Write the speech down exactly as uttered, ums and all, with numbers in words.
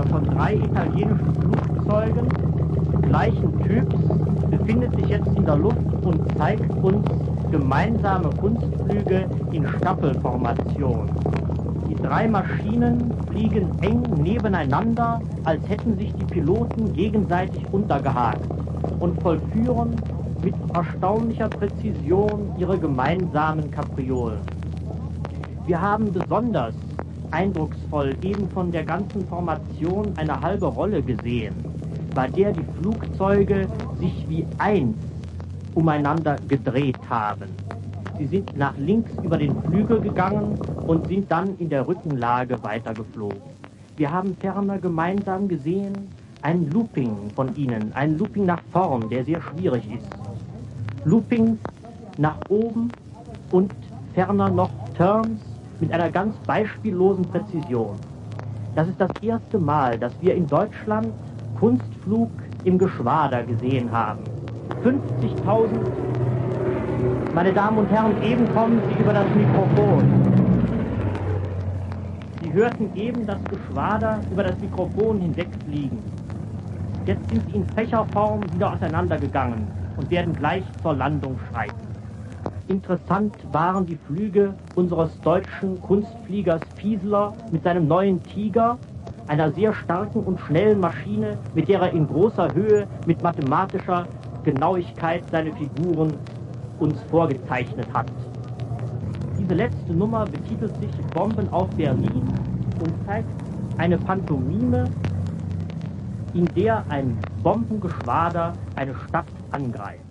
von drei italienischen Flugzeugen gleichen Typs befindet sich jetzt in der Luft und zeigt uns gemeinsame Kunstflüge in Staffelformation. Die drei Maschinen fliegen eng nebeneinander, als hätten sich die Piloten gegenseitig untergehakt und vollführen mit erstaunlicher Präzision ihre gemeinsamen Kapriolen. Wir haben besonders eindrucksvoll eben von der ganzen Formation eine halbe Rolle gesehen, bei der die Flugzeuge sich wie eins umeinander gedreht haben. Sie sind nach links über den Flügel gegangen und sind dann in der Rückenlage weitergeflogen. Wir haben ferner gemeinsam gesehen ein Looping von ihnen, ein Looping nach vorn, der sehr schwierig ist. Loopings nach oben und ferner noch Turns mit einer ganz beispiellosen Präzision. Das ist das erste Mal, dass wir in Deutschland Kunstflug im Geschwader gesehen haben. fünfzigtausend, meine Damen und Herren, eben kommen Sie über das Mikrofon. Sie hörten eben das Geschwader über das Mikrofon hinwegfliegen. Jetzt sind sie in Fächerform wieder auseinandergegangen und werden gleich zur Landung schreiten. Interessant waren die Flüge unseres deutschen Kunstfliegers Fieseler mit seinem neuen Tiger, einer sehr starken und schnellen Maschine, mit der er in großer Höhe mit mathematischer Genauigkeit seine Figuren uns vorgezeichnet hat. Diese letzte Nummer betitelt sich Bomben auf Berlin und zeigt eine Pantomime, in der ein Bombengeschwader eine Stadt angreift.